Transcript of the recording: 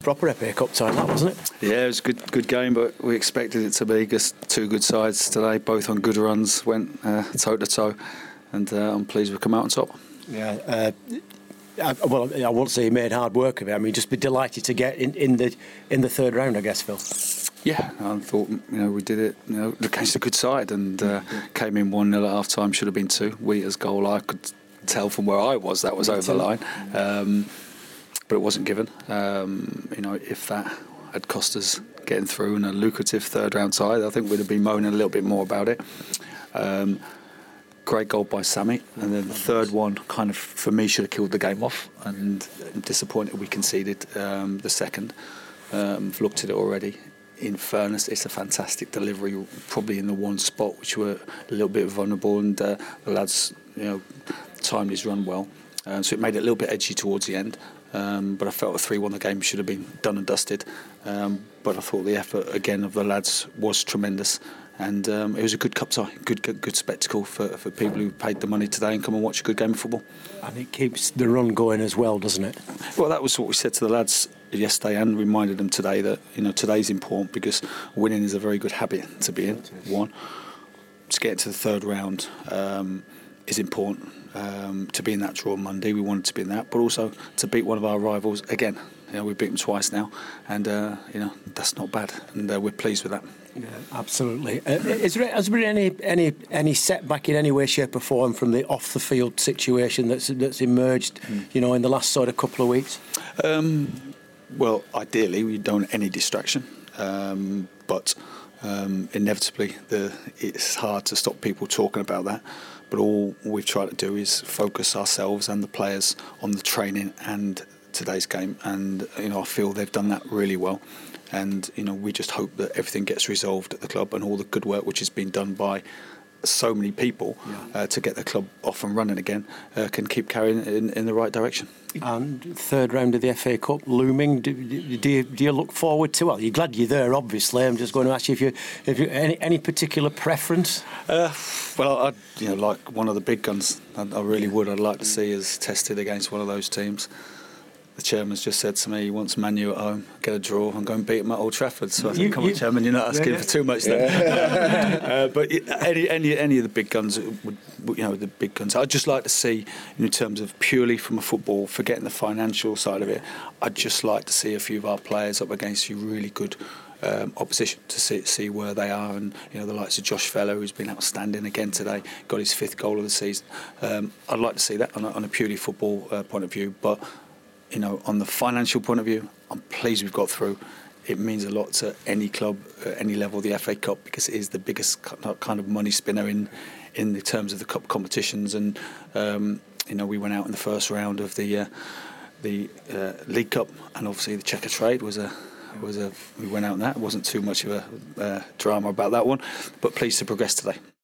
proper FA Cup tie, that, wasn't it? Yeah, it was a good game, but we expected it to be. Just two good sides today, both on good runs, went toe to toe, and I'm pleased we come out on top. Yeah. I won't say he made hard work of it. I mean, just be delighted to get in the third round, I guess, Phil. Yeah, I thought we did it. Against a good side, and came in 1-0 at half time. Should have been 2. Wheater's goal, I could tell from where I was that was over the line, but it wasn't given. If that had cost us getting through in a lucrative third round side, I think we'd have been moaning a little bit more about it. Great goal by Sammy, and then the third one kind of, for me, should have killed the game off, and I'm disappointed we conceded the second. I've looked at it already. In fairness, it's a fantastic delivery, probably in the one spot which were a little bit vulnerable, and the lads timed his run well, so it made it a little bit edgy towards the end, but I felt a 3-1 the game should have been done and dusted, but I thought the effort again of the lads was tremendous. And it was a good cup tie, good spectacle for people who paid the money today and come and watch a good game of football. And it keeps the run going as well, doesn't it? Well, that was what we said to the lads yesterday, and reminded them today that today's important because winning is a very good habit to be in. One, to get to the third round is important. To be in that draw on Monday, we wanted to be in that, but also to beat one of our rivals again. We've beaten them twice now, and that's not bad, and we're pleased with that. Yeah, absolutely. Has there been any setback in any way, shape or form from the off the field situation that's emerged, in the last sort of couple of weeks? Well, ideally we don't want any distraction, but inevitably it's hard to stop people talking about that. But all we've tried to do is focus ourselves and the players on the training and today's game, and I feel they've done that really well. And we just hope that everything gets resolved at the club, and all the good work which has been done by so many people to get the club off and running again can keep carrying in the right direction. And third round of the FA Cup looming. Do you look forward to? Well, you're glad you're there, obviously. I'm just going to ask you if you any particular preference. Well, I'd like one of the big guns. I really would. I'd like to see us tested against one of those teams. The chairman's just said to me he wants Man U at home, get a draw and go and beat him at Old Trafford. So I think, come on, Chairman, you're not asking for too much there. But any of the big guns, the big guns, I'd just like to see, in terms of purely from a football, forgetting the financial side of it, I'd just like to see a few of our players up against you really good opposition to see where they are, and the likes of Josh Fellow, who's been outstanding again today, got his 5th goal of the season. I'd like to see that on a purely football point of view, but on the financial point of view, I'm pleased we've got through. It means a lot to any club at any level, the FA Cup, because it is the biggest kind of money spinner in the terms of the cup competitions. And we went out in the first round of the League Cup, and obviously the Checker Trade we went out in that. It wasn't too much of a drama about that one, but pleased to progress today.